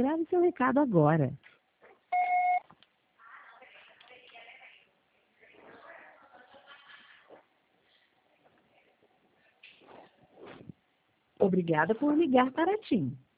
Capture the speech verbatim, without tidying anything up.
Grave seu recado agora. Obrigada por ligar para a TIM.